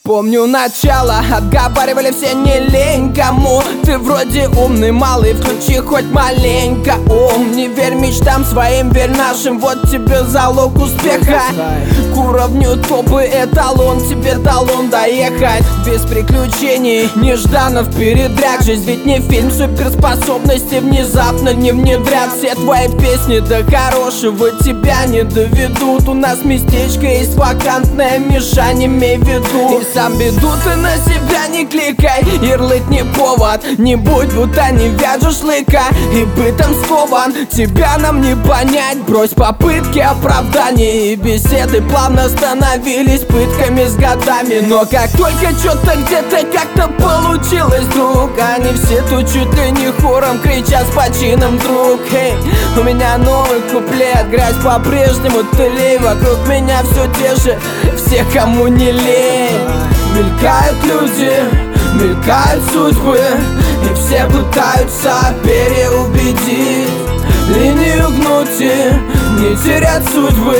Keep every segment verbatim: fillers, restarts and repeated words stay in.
Помню начало, отговаривали все не лень кому. Ты вроде умный малый, включи хоть маленько ум. Не верь мечтам своим, верь нашим, вот тебе залог успеха. К уровню топы эталон, тебе талон доехать без приключений, нежданно в передряг. Жизнь ведь не фильм, суперспособности внезапно не внедрят. Все твои песни до хорошего тебя не доведут. У нас местечко есть вакантное, Миша, не имей в виду. И сам беду ты на себя не кликай, ярлык не повод. Не будь будто не вяжешь лыка и бытом скован. Тебя нам не понять, брось попытки оправданий. И беседы плавно становились пытками с годами. Но как только что-то где-то как-то получилось, друг, они все тут чуть ли не хором кричат с почином, друг. Эй, у меня новый куплет, грязь по-прежнему тлей. Вокруг меня все те же, все, кому не лень. Мелькают люди, мелькают судьбы, и все пытаются переубедить. Линию гнуть и не терять судьбы.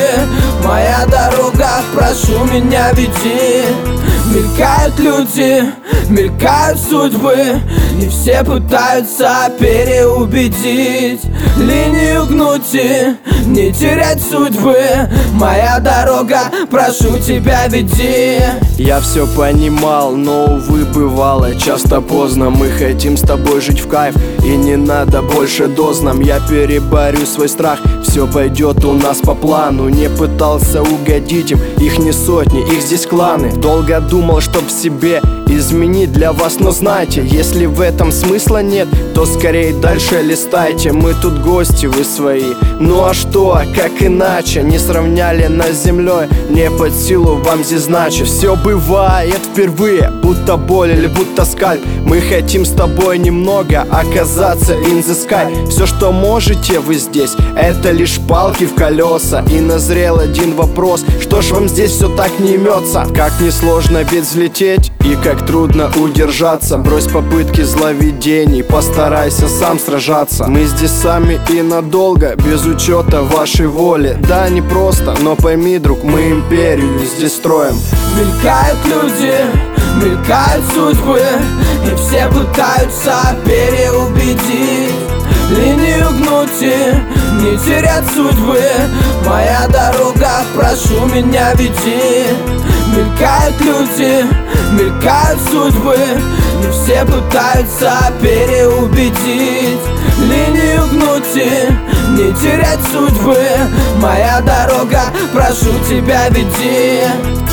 Моя дорога, прошу меня веди. Мелькают люди, мелькают судьбы, и все пытаются переубедить. Линию гнуть и не терять судьбы. Моя дорога, прошу тебя веди. Я все понимал, но, увы, бывало часто поздно. Мы хотим с тобой жить в кайф, и не надо больше доз нам. Я переборю свой страх, все пойдет у нас по плану. Не пытался угодить им, их не сотни, их здесь кланы. Долго думал, чтоб в себе изменить для вас, но знайте, если в этом смысла нет, то скорее дальше листайте. Мы тут гости, вы свои, ну а что, как иначе? Не сравняли нас с землей, не под силу вам здесь значит. Все бывает впервые, будто боль или будто скальп. Мы хотим с тобой немного оказаться in the sky. Все, что можете вы здесь, это лишь палки в колеса. И назрел один вопрос, что ж вам здесь все так не имется? Как несложно ведь взлететь, и как трудно удержаться. Брось попытки зловидений, постарайся сам сражаться. Мы здесь сами и надолго, без учета вашей воли. Да, не просто, но пойми, друг, мы империю здесь строим. Мелькают люди, мелькают судьбы, и все пытаются переубедить. Линию гнуть и не терять судьбы. Моя дорога, прошу меня веди. Мелькают люди, мелькают судьбы, и все пытаются переубедить. Линию гнуть и не терять судьбы. Моя дорога, прошу тебя веди.